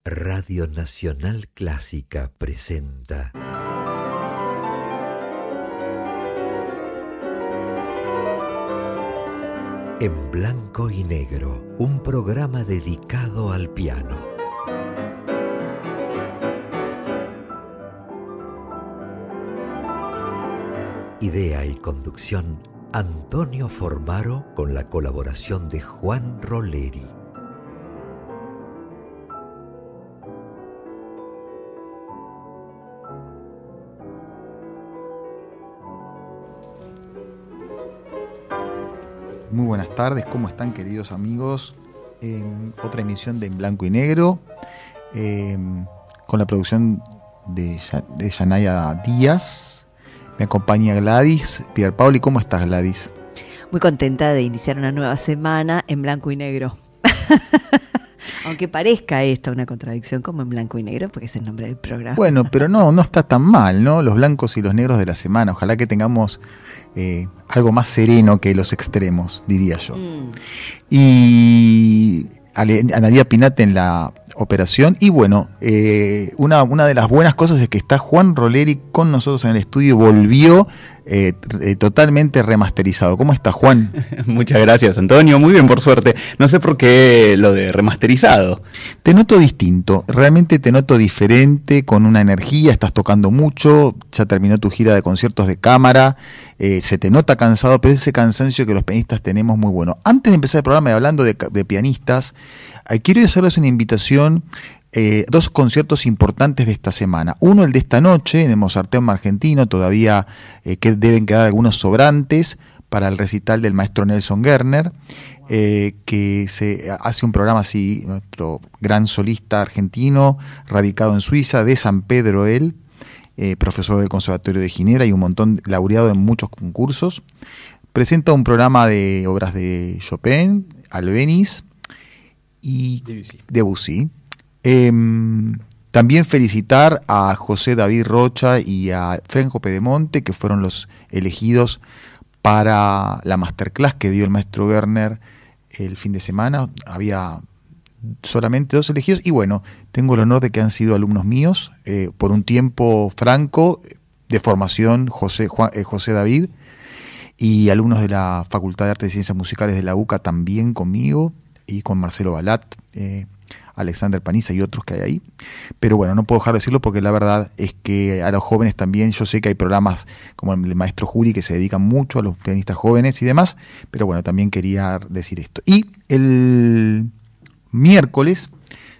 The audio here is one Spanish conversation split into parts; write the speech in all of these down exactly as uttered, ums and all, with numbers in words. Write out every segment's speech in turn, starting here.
Radio Nacional Clásica presenta En Blanco y Negro, un programa dedicado al piano. Idea y conducción, Antonio Formaro, con la colaboración de Juan Roleri. Muy buenas tardes, ¿cómo están, queridos amigos? Eh, otra emisión de En Blanco y Negro, eh, con la producción de, de Yanaya Díaz. Me acompaña Gladys Pierpaoli. ¿Cómo estás, Gladys? Muy contenta de iniciar una nueva semana en blanco y negro. Aunque parezca esta una contradicción, como En Blanco y Negro, porque es el nombre del programa. Bueno, pero no, no está tan mal, ¿no? Los blancos y los negros de la semana. Ojalá que tengamos eh, algo más sereno que los extremos, diría yo. Mm. Y Analía Pinate en la operación. Y bueno, eh, una, una de las buenas cosas es que está Juan Roleri con nosotros en el estudio. Volvió eh, eh, totalmente remasterizado. ¿Cómo está, Juan? Muchas gracias, Antonio. Muy bien, por suerte. No sé por qué lo de remasterizado. Te noto distinto. Realmente te noto diferente, con una energía. Estás tocando mucho. Ya terminó tu gira de conciertos de cámara. Eh, se te nota cansado, pero ese cansancio que los pianistas tenemos muy bueno. Antes de empezar el programa y hablando de, de pianistas, eh, quiero hacerles una invitación. Eh, dos conciertos importantes de esta semana. Uno, el de esta noche, en el Mozarteum argentino. Todavía eh, que deben quedar algunos sobrantes para el recital del maestro Nelson Gerner, eh, que se hace un programa así, nuestro gran solista argentino, radicado en Suiza, de San Pedro él, eh, profesor del Conservatorio de Ginebra y un montón, laureado en muchos concursos. Presenta un programa de obras de Chopin, Albéniz y Debussy. Debussy. Eh, también felicitar a José David Rocha y a Franco Pedemonte, que fueron los elegidos para la masterclass que dio el maestro Gerner el fin de semana. Había solamente dos elegidos y bueno, tengo el honor de que han sido alumnos míos, eh, por un tiempo Franco, de formación José, Juan, eh, José David, y alumnos de la Facultad de Artes y Ciencias Musicales de la U C A también conmigo, y con Marcelo Balat, eh, Alexander Paniza y otros que hay ahí. Pero bueno, no puedo dejar de decirlo porque la verdad es que a los jóvenes también, yo sé que hay programas como el maestro Juri que se dedican mucho a los pianistas jóvenes y demás, pero bueno, también quería decir esto. Y el miércoles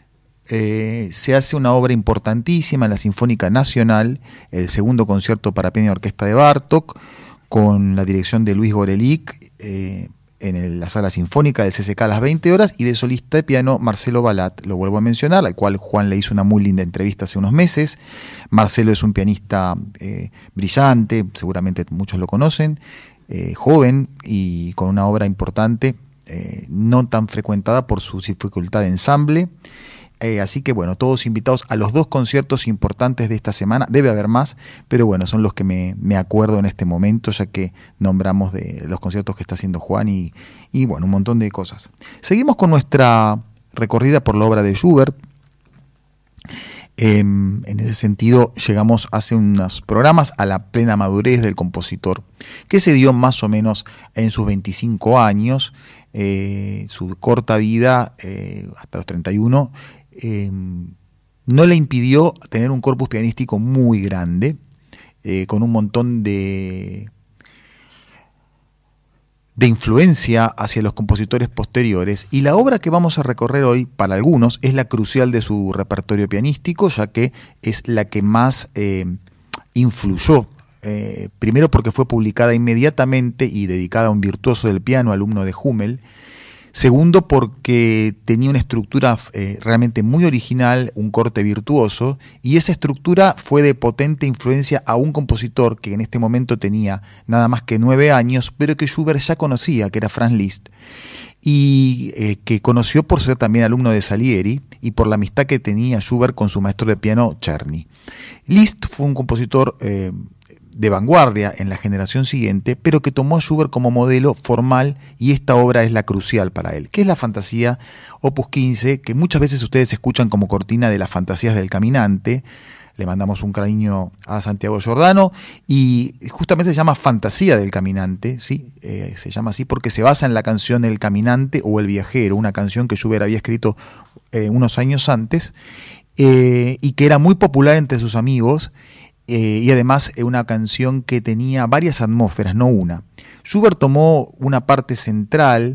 eh, se hace una obra importantísima en la Sinfónica Nacional, el segundo concierto para piano y orquesta de Bartók, con la dirección de Luis Gorelick, eh, en el, la sala sinfónica de C C K a las veinte horas, y de solista de piano Marcelo Balat, lo vuelvo a mencionar, al cual Juan le hizo una muy linda entrevista hace unos meses. Marcelo es un pianista eh, brillante, seguramente muchos lo conocen, eh, joven y con una obra importante, eh, no tan frecuentada por su dificultad de ensamble. Eh, así que bueno, todos invitados a los dos conciertos importantes de esta semana. Debe haber más, pero bueno, son los que me, me acuerdo en este momento, ya que nombramos de los conciertos que está haciendo Juan y, y bueno, un montón de cosas. Seguimos con nuestra recorrida por la obra de Schubert. Eh, en ese sentido, llegamos hace unos programas a la plena madurez del compositor, que se dio más o menos en sus veinticinco años, eh, su corta vida, eh, hasta los treinta y uno, Eh, no le impidió tener un corpus pianístico muy grande, eh, con un montón de, de influencia hacia los compositores posteriores, y la obra que vamos a recorrer hoy, para algunos, es la crucial de su repertorio pianístico, ya que es la que más eh, influyó, eh, primero porque fue publicada inmediatamente y dedicada a un virtuoso del piano, alumno de Hummel. Segundo, porque tenía una estructura eh, realmente muy original, un corte virtuoso, y esa estructura fue de potente influencia a un compositor que en este momento tenía nada más que nueve años, pero que Schubert ya conocía, que era Franz Liszt, y eh, que conoció por ser también alumno de Salieri y por la amistad que tenía Schubert con su maestro de piano Czerny. Liszt fue un compositor eh, de vanguardia en la generación siguiente, pero que tomó a Schubert como modelo formal, y esta obra es la crucial para él, que es la fantasía opus quince, que muchas veces ustedes escuchan como cortina de las fantasías del caminante. Le mandamos un cariño a Santiago Giordano, y justamente se llama Fantasía del Caminante, ¿sí? Eh, se llama así porque se basa en la canción El Caminante o El Viajero, una canción que Schubert había escrito eh, unos años antes, eh, y que era muy popular entre sus amigos, eh, y además eh, una canción que tenía varias atmósferas, no una. Schubert tomó una parte central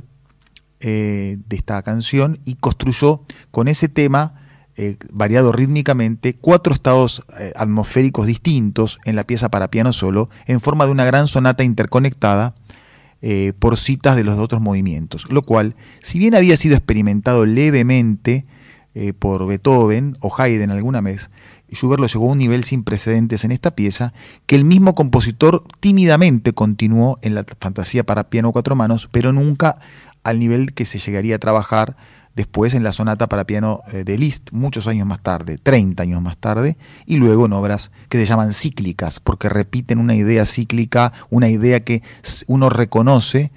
eh, de esta canción y construyó con ese tema, Eh, variado rítmicamente, cuatro estados eh, atmosféricos distintos en la pieza para piano solo, en forma de una gran sonata interconectada eh, por citas de los otros movimientos, lo cual, si bien había sido experimentado levemente eh, por Beethoven o Haydn alguna vez, Schubert lo llevó a un nivel sin precedentes en esta pieza, que el mismo compositor tímidamente continuó en la fantasía para piano cuatro manos, pero nunca al nivel que se llegaría a trabajar después en la sonata para piano de Liszt, muchos años más tarde, treinta años más tarde, y luego en obras que se llaman cíclicas, porque repiten una idea cíclica, una idea que uno reconoce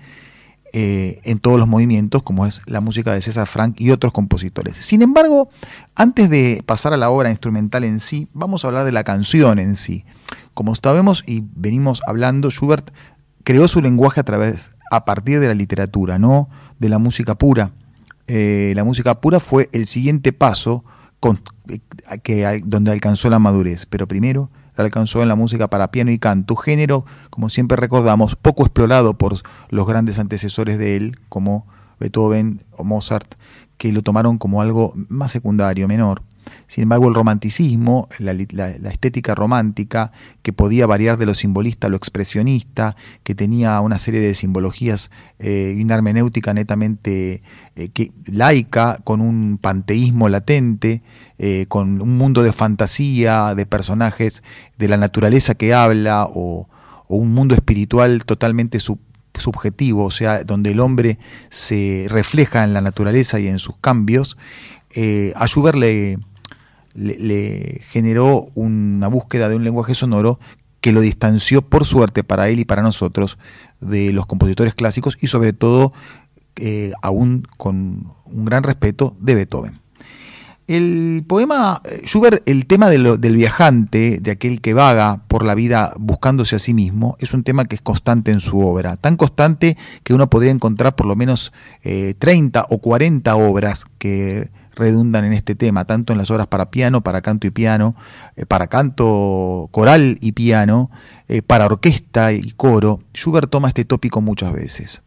eh, en todos los movimientos, como es la música de César Franck y otros compositores. Sin embargo, antes de pasar a la obra instrumental en sí, vamos a hablar de la canción en sí. Como sabemos y venimos hablando, Schubert creó su lenguaje a través, a partir de la literatura, no de la música pura. Eh, la música pura fue el siguiente paso con, eh, que, donde alcanzó la madurez, pero primero la alcanzó en la música para piano y canto, género, como siempre recordamos, poco explorado por los grandes antecesores de él, como Beethoven o Mozart, que lo tomaron como algo más secundario, menor. Sin embargo, el romanticismo, la, la, la estética romántica, que podía variar de lo simbolista a lo expresionista, que tenía una serie de simbologías eh, y una hermenéutica netamente eh, que, laica, con un panteísmo latente, eh, con un mundo de fantasía, de personajes de la naturaleza que habla, o, o un mundo espiritual totalmente sub, subjetivo, o sea, donde el hombre se refleja en la naturaleza y en sus cambios. Eh, a Schubert le... Le, le generó una búsqueda de un lenguaje sonoro que lo distanció, por suerte para él y para nosotros, de los compositores clásicos, y sobre todo, eh, aún con un gran respeto, de Beethoven. El poema, Schubert, el tema de lo, del viajante, de aquel que vaga por la vida buscándose a sí mismo, es un tema que es constante en su obra, tan constante que uno podría encontrar por lo menos eh, treinta o cuarenta obras que redundan en este tema, tanto en las obras para piano, para canto y piano, eh, para canto coral y piano, eh, para orquesta y coro. Schubert toma este tópico muchas veces.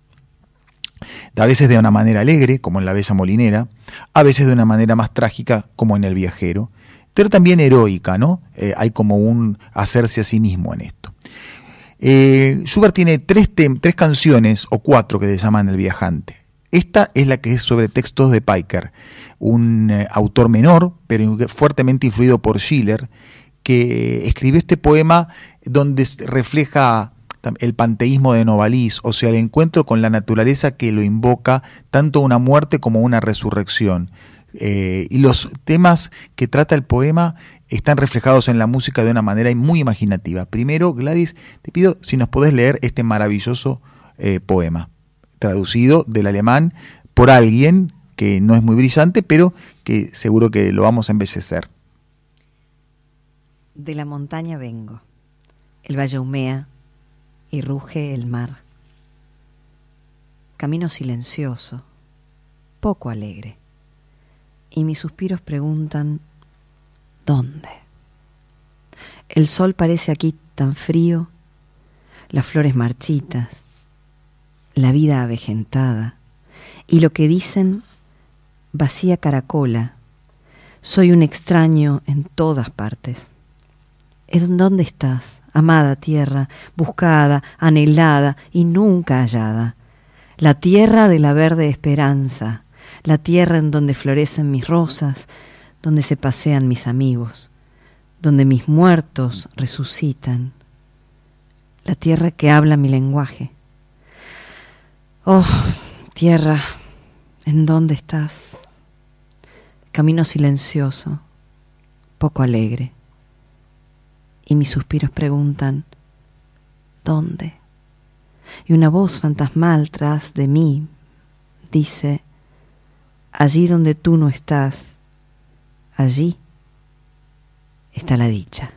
A veces de una manera alegre, como en La Bella Molinera, a veces de una manera más trágica, como en El Viajero, pero también heroica, ¿no? Eh, hay como un hacerse a sí mismo en esto. Eh, Schubert tiene tres, tres canciones, o cuatro, que se llaman El Viajante. Esta es la que es sobre textos de Peiker, un eh, autor menor, pero fuertemente influido por Schiller, que escribió este poema donde refleja el panteísmo de Novalis, o sea, el encuentro con la naturaleza que lo invoca tanto una muerte como una resurrección. Eh, y los temas que trata el poema están reflejados en la música de una manera muy imaginativa. Primero, Gladys, te pido si nos podés leer este maravilloso eh, poema, traducido del alemán por alguien que no es muy brillante, pero que seguro que lo vamos a embellecer. De la montaña vengo, el valle humea y ruge el mar. Camino silencioso, poco alegre, y mis suspiros preguntan, ¿dónde? El sol parece aquí tan frío, las flores marchitas, la vida avejentada, y lo que dicen vacía caracola. Soy un extraño en todas partes. ¿En dónde estás, amada tierra, buscada, anhelada y nunca hallada? La tierra de la verde esperanza, la tierra en donde florecen mis rosas, donde se pasean mis amigos, donde mis muertos resucitan, la tierra que habla mi lenguaje. Oh, tierra, ¿en dónde estás? Camino silencioso, poco alegre, y mis suspiros preguntan, ¿dónde? Y una voz fantasmal tras de mí dice, allí donde tú no estás, allí está la dicha.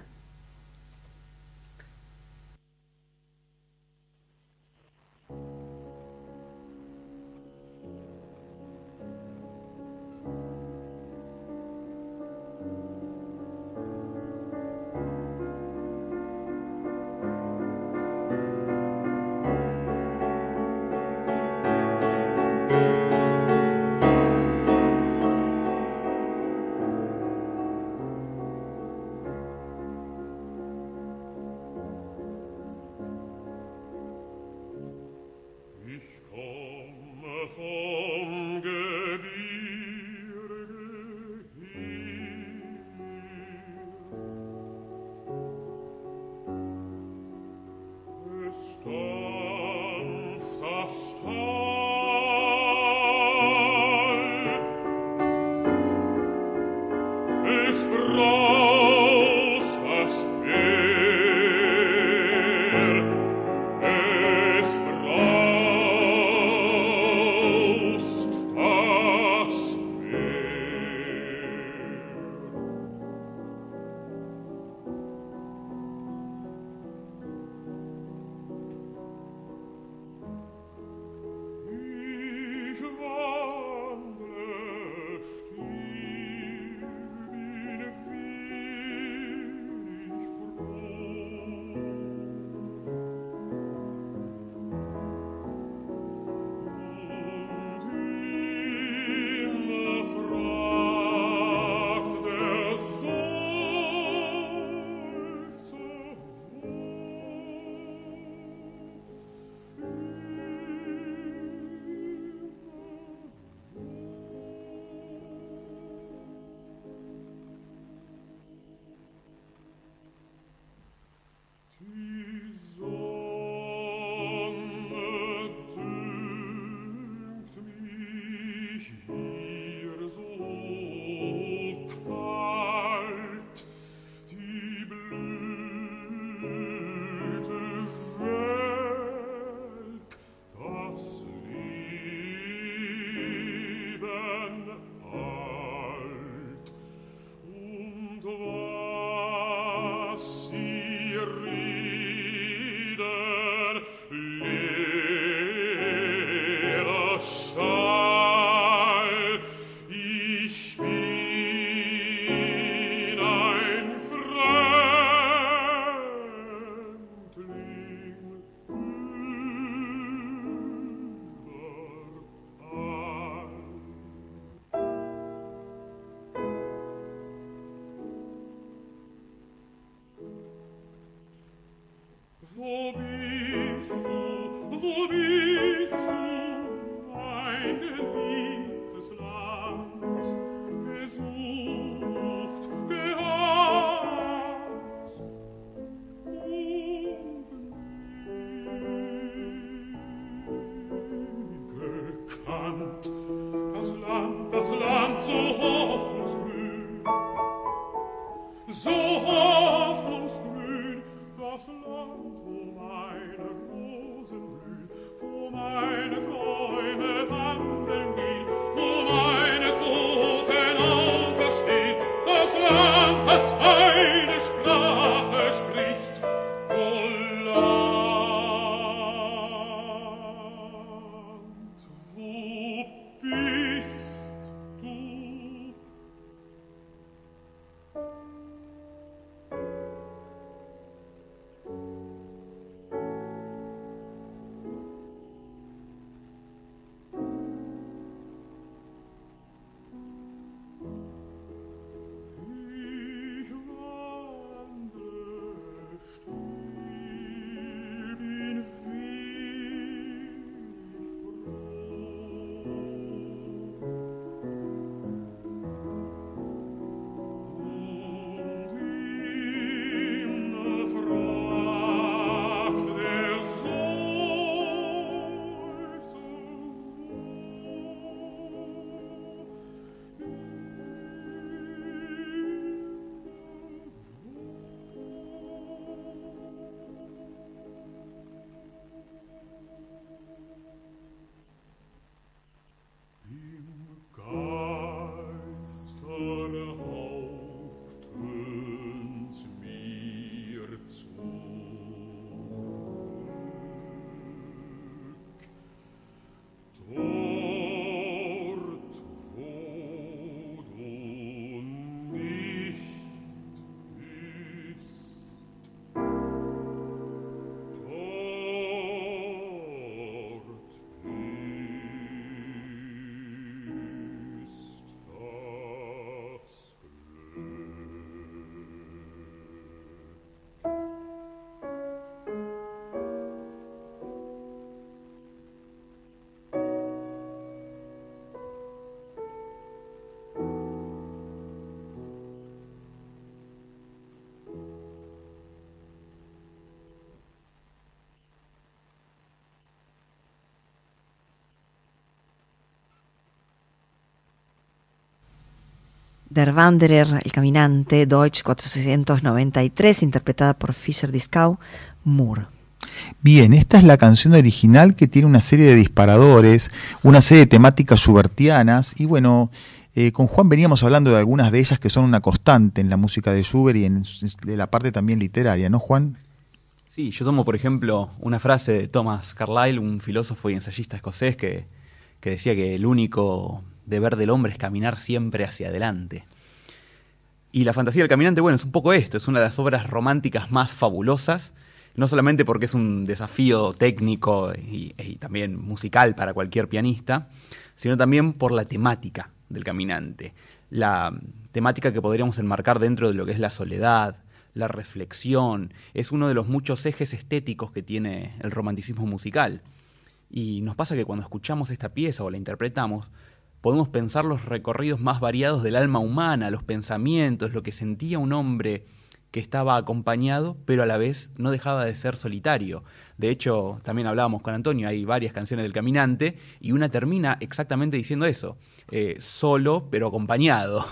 Der Wanderer, El Caminante, Deutsch cuatrocientos noventa y tres, interpretada por Fischer-Dieskau, Moore. Bien, esta es la canción original que tiene una serie de disparadores, una serie de temáticas schubertianas, y bueno, eh, con Juan veníamos hablando de algunas de ellas que son una constante en la música de Schubert y en de la parte también literaria, ¿no, Juan? Sí, yo tomo, por ejemplo, una frase de Thomas Carlyle, un filósofo y ensayista escocés, que, que decía que el único deber del hombre es caminar siempre hacia adelante. Y La fantasía del caminante, bueno, es un poco esto, es una de las obras románticas más fabulosas, no solamente porque es un desafío técnico y, y también musical para cualquier pianista, sino también por la temática del caminante, la temática que podríamos enmarcar dentro de lo que es la soledad, la reflexión. Es uno de los muchos ejes estéticos que tiene el romanticismo musical. Y nos pasa que cuando escuchamos esta pieza o la interpretamos, podemos pensar los recorridos más variados del alma humana, los pensamientos, lo que sentía un hombre que estaba acompañado, pero a la vez no dejaba de ser solitario. De hecho, también hablábamos con Antonio, hay varias canciones del Caminante, y una termina exactamente diciendo eso, eh, solo pero acompañado.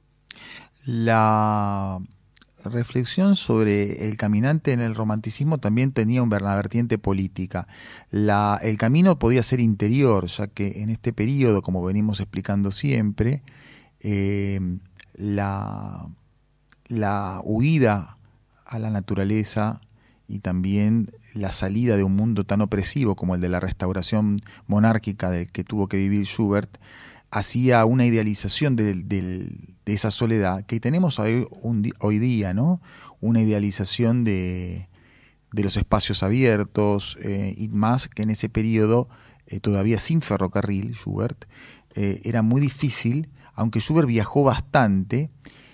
La reflexión sobre el caminante en el romanticismo también tenía una vertiente política. La, el camino podía ser interior, ya que en este periodo, como venimos explicando siempre, eh, la, la huida a la naturaleza y también la salida de un mundo tan opresivo como el de la restauración monárquica del que tuvo que vivir Schubert, hacía una idealización del, del, de esa soledad que tenemos hoy, un, hoy día, ¿no? Una idealización de, de los espacios abiertos, eh, y más que en ese periodo, eh, todavía sin ferrocarril, Schubert, eh, era muy difícil, aunque Schubert viajó bastante,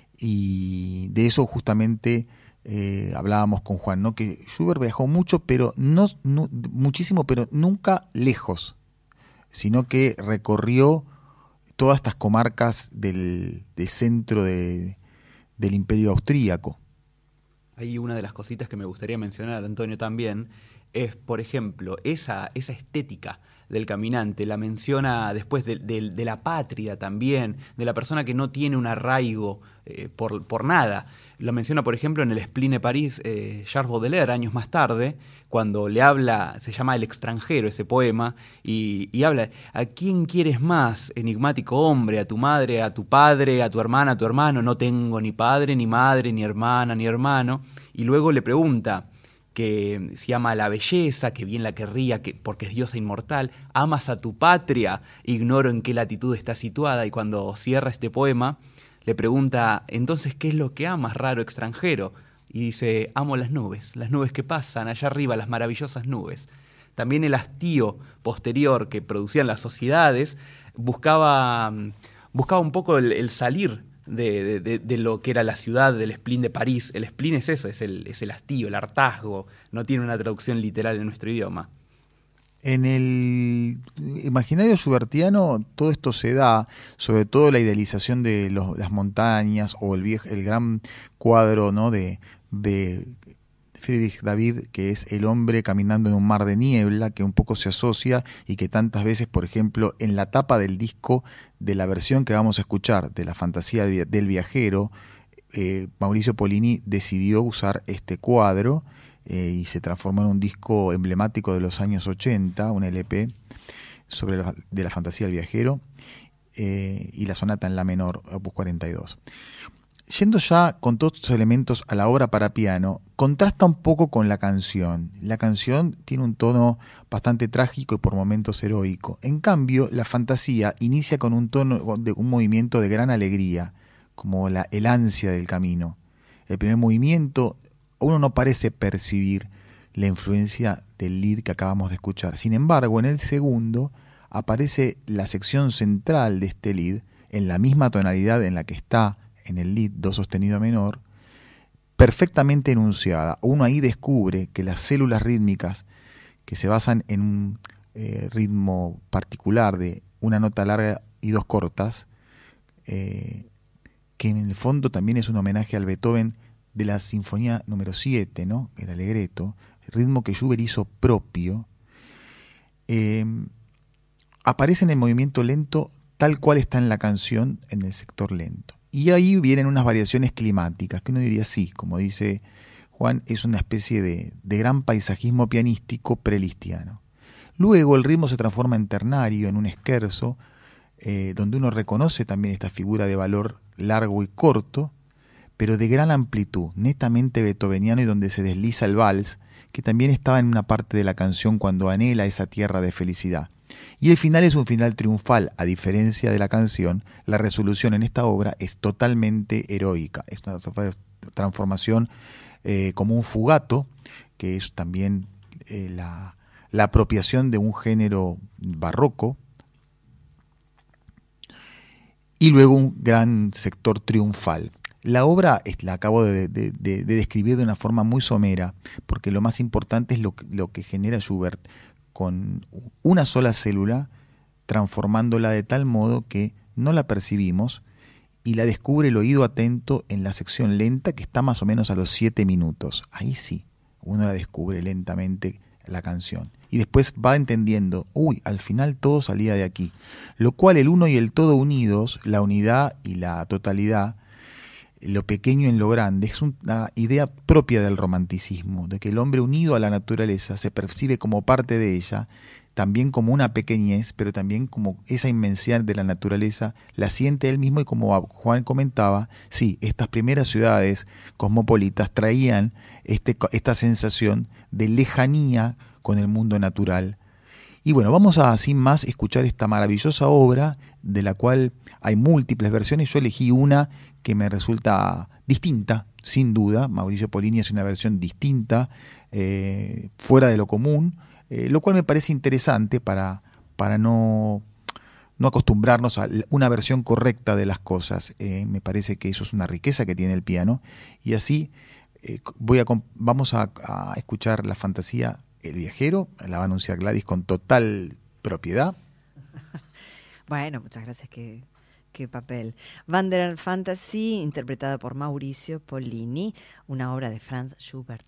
y de eso justamente eh, hablábamos con Juan, ¿no? Que Schubert viajó mucho, pero no, no muchísimo, pero nunca lejos, sino que recorrió todas estas comarcas del, del centro de, del Imperio Austríaco. Hay una de las cositas que me gustaría mencionar, Antonio, también, es, por ejemplo, esa, esa estética del caminante, la menciona después de, de, de la patria también, de la persona que no tiene un arraigo eh, por, por nada. Lo menciona, por ejemplo, en el Spline París, eh, Charles Baudelaire, años más tarde, cuando le habla, se llama El extranjero, ese poema, y, y habla, ¿a quién quieres más, enigmático hombre? ¿A tu madre, a tu padre, a tu hermana, a tu hermano? No tengo ni padre, ni madre, ni hermana, ni hermano. Y luego le pregunta que si ama a la belleza, que bien la querría, que, porque es diosa inmortal. ¿Amas a tu patria? Ignoro en qué latitud está situada. Y cuando cierra este poema, le pregunta, entonces, ¿qué es lo que amas, raro extranjero? Y dice, amo las nubes, las nubes que pasan allá arriba, las maravillosas nubes. También el hastío posterior que producían las sociedades buscaba, buscaba un poco el, el salir de, de, de lo que era la ciudad del Spleen de París. El spleen es eso, es el, es el hastío, el hartazgo, no tiene una traducción literal en nuestro idioma. En el imaginario schubertiano todo esto se da, sobre todo la idealización de los, las montañas o el, viejo, el gran cuadro, ¿no? de, de Friedrich David, que es el hombre caminando en un mar de niebla, que un poco se asocia y que tantas veces, por ejemplo, en la tapa del disco de la versión que vamos a escuchar de La fantasía del viajero, eh, Mauricio Pollini decidió usar este cuadro, Eh, y se transformó en un disco emblemático de los años ochenta, un L P sobre la, de La fantasía del viajero, eh, y la sonata en la menor, opus cuarenta y dos. Yendo ya con todos estos elementos a la obra para piano, contrasta un poco con la canción. La canción tiene un tono bastante trágico y por momentos heroico. En cambio, la fantasía inicia con un tono de un movimiento de gran alegría, como la, el ansia del camino. El primer movimiento, uno no parece percibir la influencia del lied que acabamos de escuchar. Sin embargo, en el segundo aparece la sección central de este lied, en la misma tonalidad en la que está en el lied do sostenido menor, perfectamente enunciada. Uno ahí descubre que las células rítmicas que se basan en un eh, ritmo particular de una nota larga y dos cortas, eh, que en el fondo también es un homenaje al Beethoven de la sinfonía número siete, ¿no? El Allegretto, el ritmo que Schubert hizo propio, eh, aparece en el movimiento lento tal cual está en la canción en el sector lento. Y ahí vienen unas variaciones climáticas, que uno diría sí, como dice Juan, es una especie de, de gran paisajismo pianístico prelistiano. Luego el ritmo se transforma en ternario, en un scherzo, eh, donde uno reconoce también esta figura de valor largo y corto, pero de gran amplitud, netamente beethoveniano, y donde se desliza el vals, que también estaba en una parte de la canción cuando anhela esa tierra de felicidad. Y el final es un final triunfal. A diferencia de la canción, la resolución en esta obra es totalmente heroica. Es una transformación eh, como un fugato, que es también eh, la, la apropiación de un género barroco, y luego un gran sector triunfal. La obra la acabo de, de, de, de describir de una forma muy somera, porque lo más importante es lo, lo que genera Schubert con una sola célula, transformándola de tal modo que no la percibimos y la descubre el oído atento en la sección lenta, que está más o menos a los siete minutos. Ahí sí, uno la descubre lentamente la canción. Y después va entendiendo, uy, al final todo salía de aquí. Lo cual el uno y el todo unidos, la unidad y la totalidad, lo pequeño en lo grande, es una idea propia del romanticismo, de que el hombre unido a la naturaleza se percibe como parte de ella, también como una pequeñez, pero también como esa inmensidad de la naturaleza, la siente él mismo. Y como Juan comentaba, sí, estas primeras ciudades cosmopolitas traían este, esta sensación de lejanía con el mundo natural. Y bueno, vamos a, sin más, escuchar esta maravillosa obra, de la cual hay múltiples versiones. Yo elegí una que me resulta distinta, sin duda. Mauricio Pollini es una versión distinta, eh, fuera de lo común, eh, lo cual me parece interesante para, para no, no acostumbrarnos a una versión correcta de las cosas. Eh, me parece que eso es una riqueza que tiene el piano. Y así eh, voy a, vamos a, a escuchar la fantasía El viajero, la va a anunciar Gladys con total propiedad. Bueno, muchas gracias, qué, qué papel. Wanderer Fantasy, interpretada por Mauricio Pollini, una obra de Franz Schubert.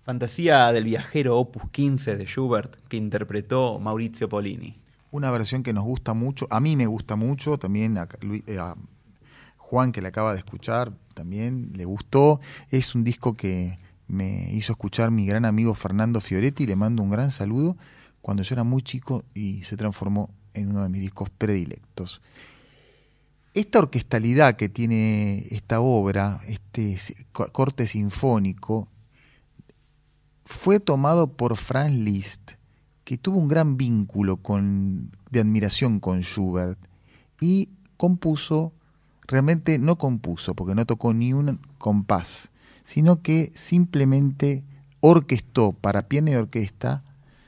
Fantasía del viajero opus quince de Schubert, que interpretó Maurizio Pollini. Una versión que nos gusta mucho, a mí me gusta mucho, también a, a Juan, que le acaba de escuchar, también le gustó. Es un disco que me hizo escuchar mi gran amigo Fernando Fioretti, le mando un gran saludo, cuando yo era muy chico y se transformó en uno de mis discos predilectos. Esta orquestalidad que tiene esta obra, este corte sinfónico, fue tomado por Franz Liszt, que tuvo un gran vínculo con, de admiración con Schubert, y compuso, realmente no compuso, porque no tocó ni un compás, sino que simplemente orquestó para piano y orquesta,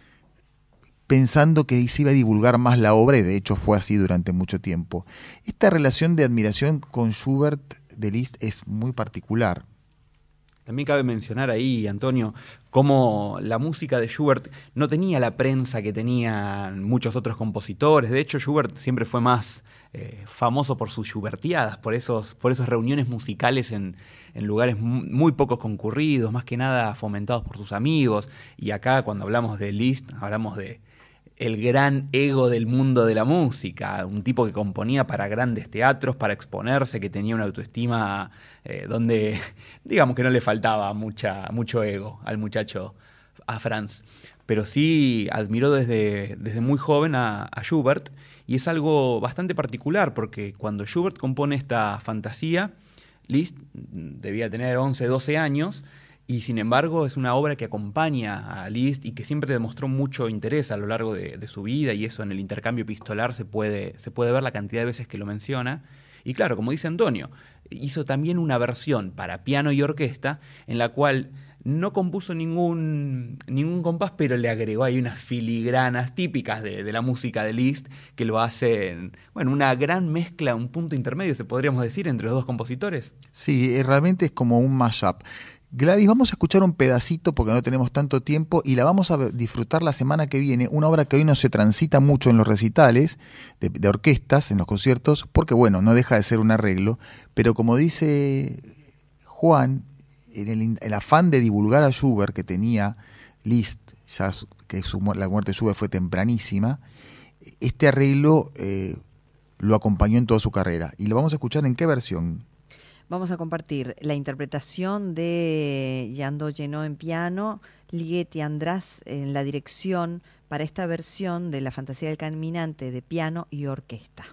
pensando que se iba a divulgar más la obra, y de hecho fue así durante mucho tiempo. Esta relación de admiración con Schubert de Liszt es muy particular. También cabe mencionar ahí, Antonio, cómo la música de Schubert no tenía la prensa que tenían muchos otros compositores. De hecho, Schubert siempre fue más eh, famoso por sus schubertiadas, por esos, por esas reuniones musicales en, en lugares muy pocos concurridos, más que nada fomentados por sus amigos. Y acá, cuando hablamos de Liszt, hablamos de el gran ego del mundo de la música, un tipo que componía para grandes teatros, para exponerse, que tenía una autoestima eh, donde, digamos que no le faltaba mucha, mucho ego al muchacho, a Franz. Pero sí admiró desde, desde muy joven a, a Schubert, y es algo bastante particular, porque cuando Schubert compone esta fantasía, Liszt debía tener once, doce años, y sin embargo es una obra que acompaña a Liszt y que siempre demostró mucho interés a lo largo de, de su vida, y eso en el intercambio epistolar se puede, se puede ver la cantidad de veces que lo menciona. Y claro, como dice Antonio, hizo también una versión para piano y orquesta en la cual no compuso ningún, ningún compás, pero le agregó ahí unas filigranas típicas de, de la música de Liszt que lo hacen, bueno, una gran mezcla, un punto intermedio, se podríamos decir, entre los dos compositores. Sí, realmente es como un mashup. Gladys, vamos a escuchar un pedacito porque no tenemos tanto tiempo y la vamos a disfrutar la semana que viene, una obra que hoy no se transita mucho en los recitales de, de orquestas, en los conciertos, porque bueno, no deja de ser un arreglo, pero como dice Juan, en el, el afán de divulgar a Schubert que tenía Liszt, ya que su, la muerte de Schubert fue tempranísima, este arreglo eh, lo acompañó en toda su carrera. ¿Y lo vamos a escuchar en qué versión? Vamos a compartir la interpretación de Jandó Lleno en piano, Ligeti András en la dirección para esta versión de la Fantasía del Caminante de piano y orquesta.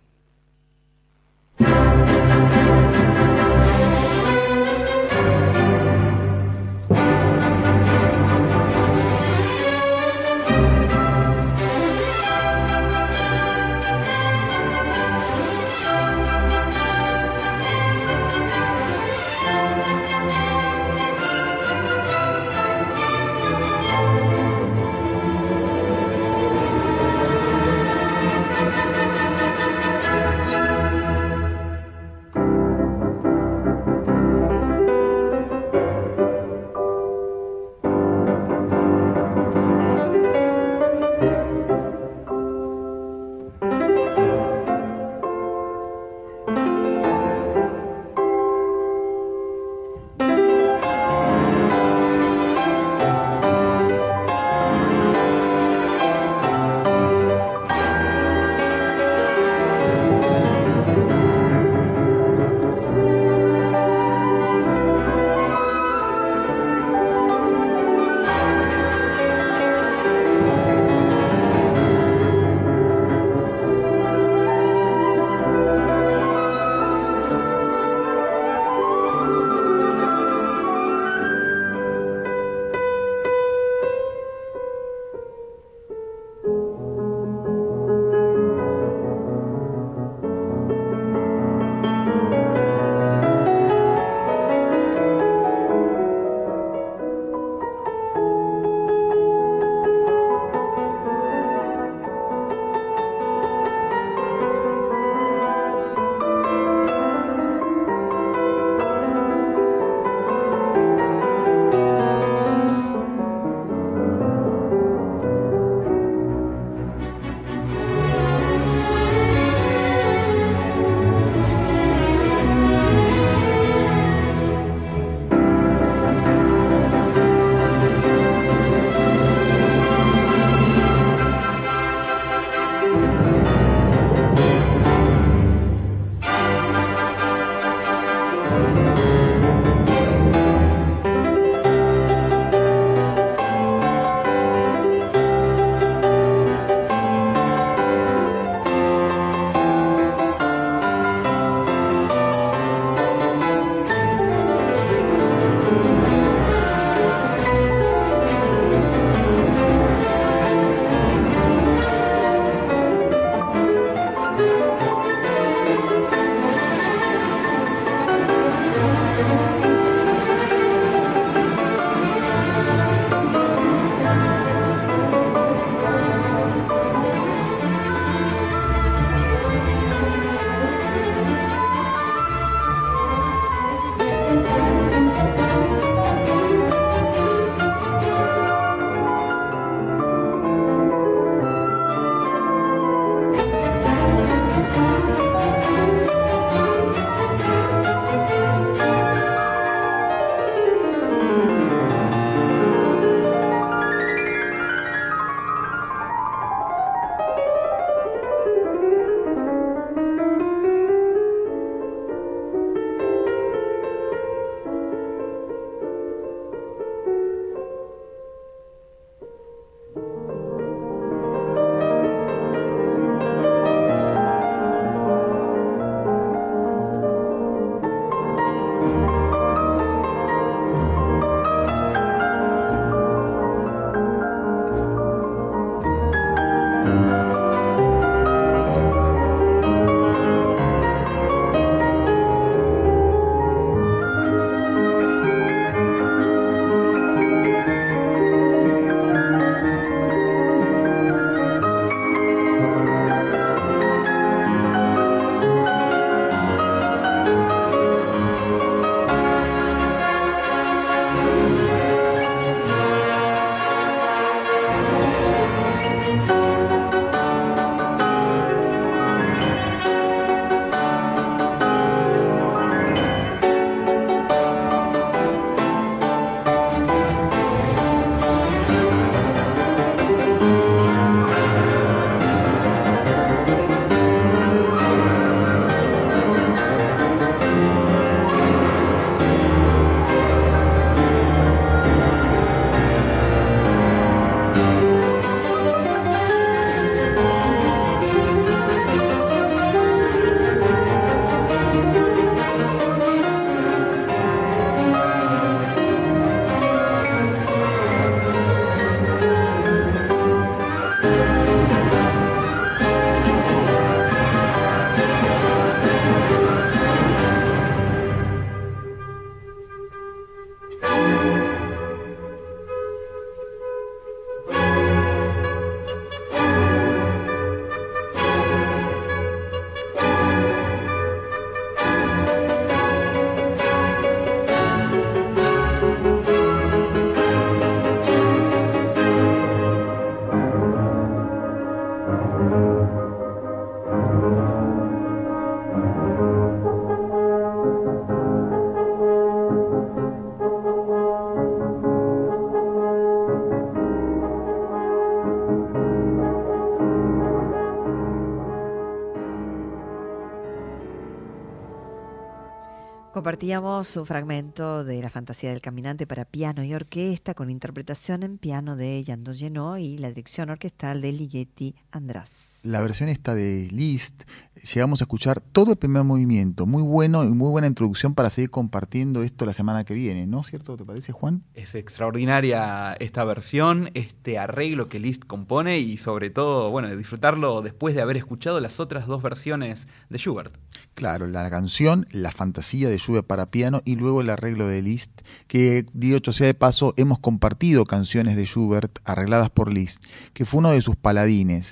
Compartíamos un fragmento de La fantasía del caminante para piano y orquesta con interpretación en piano de Yandó Llenó y la dirección orquestal de Ligeti András. La versión esta de Liszt, llegamos a escuchar todo el primer movimiento, muy bueno y muy buena introducción para seguir compartiendo esto la semana que viene, ¿no? ¿Cierto? ¿Te parece, Juan? Es extraordinaria esta versión, este arreglo que Liszt compone y sobre todo, bueno, de disfrutarlo después de haber escuchado las otras dos versiones de Schubert. Claro, la canción, la fantasía de Schubert para piano y luego el arreglo de Liszt, que dicho sea de paso, hemos compartido canciones de Schubert arregladas por Liszt, que fue uno de sus paladines.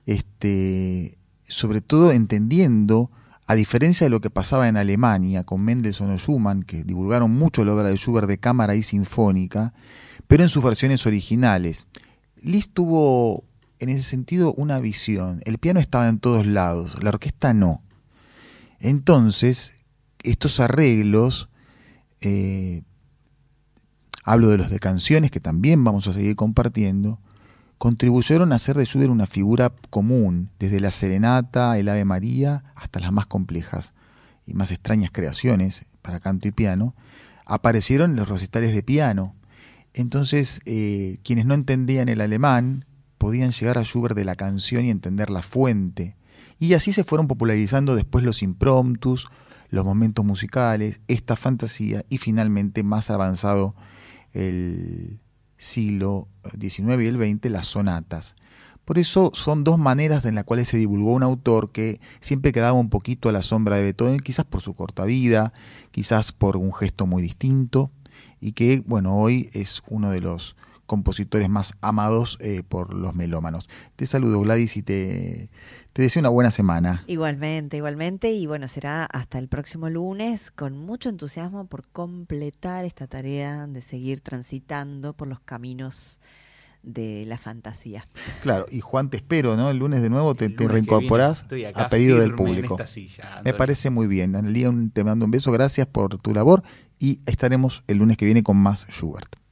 Este, sobre todo entendiendo, a diferencia de lo que pasaba en Alemania con Mendelssohn o Schumann, que divulgaron mucho la obra de Schubert de cámara y sinfónica, pero en sus versiones originales. Liszt tuvo, en ese sentido, una visión. El piano estaba en todos lados, la orquesta no. Entonces, estos arreglos, eh, hablo de los de canciones, que también vamos a seguir compartiendo, contribuyeron a hacer de Schubert una figura común, desde la serenata, el Ave María, hasta las más complejas y más extrañas creaciones para canto y piano, aparecieron en los recitales de piano. Entonces, eh, quienes no entendían el alemán podían llegar a Schubert de la canción y entender la fuente. Y así se fueron popularizando después los impromptus, los momentos musicales, esta fantasía y finalmente, más avanzado el siglo diecinueve y el veinte, las sonatas. Por eso son dos maneras en las cuales se divulgó un autor que siempre quedaba un poquito a la sombra de Beethoven, quizás por su corta vida, quizás por un gesto muy distinto, y que, bueno, hoy es uno de los compositores más amados eh, por los melómanos. Te saludo, Gladys, y te, te deseo una buena semana. Igualmente, igualmente, y bueno, será hasta el próximo lunes con mucho entusiasmo por completar esta tarea de seguir transitando por los caminos de la fantasía. Claro, y Juan, te espero, ¿no? El lunes de nuevo te, te lunes reincorporás a pedido del público. En esta silla, me parece muy bien. Analía, te mando un beso, gracias por tu labor y estaremos el lunes que viene con más Schubert.